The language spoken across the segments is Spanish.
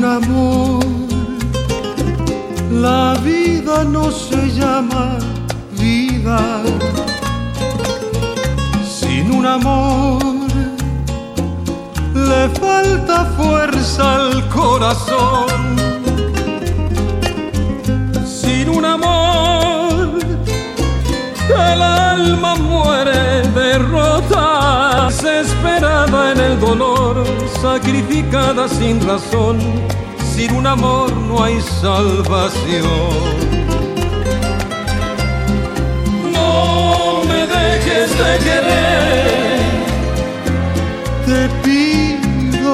amor, la vida no se llama vida. Sin un amor le falta fuerza al corazón. Sin un amor el alma muere derrota, desesperada en el dolor, sacrificada sin razón. Sin un amor no hay salvación. No me dejes de querer, te pido.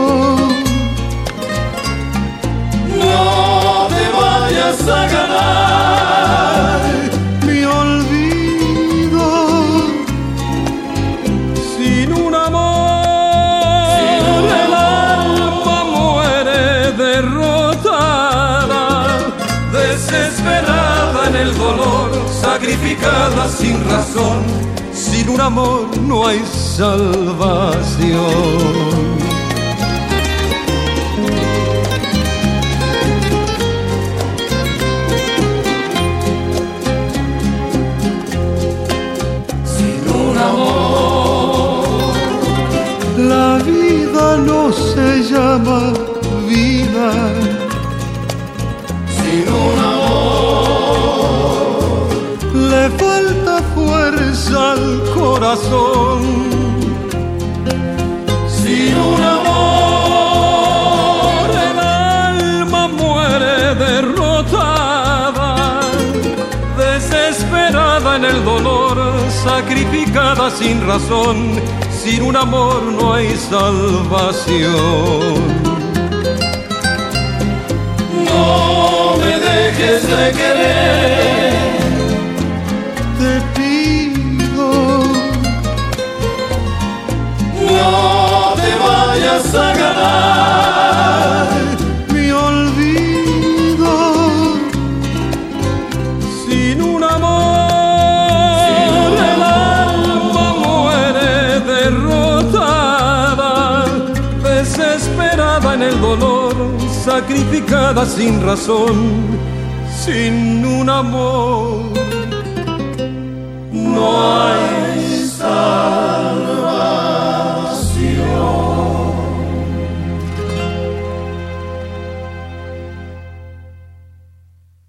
No te vayas a ganar mi olvido. Sin un amor, el alma muere derrotada, desesperada en el dolor, sacrificada sin razón. Sin un amor no hay salvación. La vida no se llama vida. Sin un amor le falta fuerza al corazón. Sin un amor el alma muere derrotada, desesperada en el dolor, sacrificada sin razón. Sin un amor no hay salvación. No me dejes de querer, te pido. No te vayas a ganar mi olvido. Sin un amor desesperada en el dolor, sacrificada sin razón. Sin un amor no hay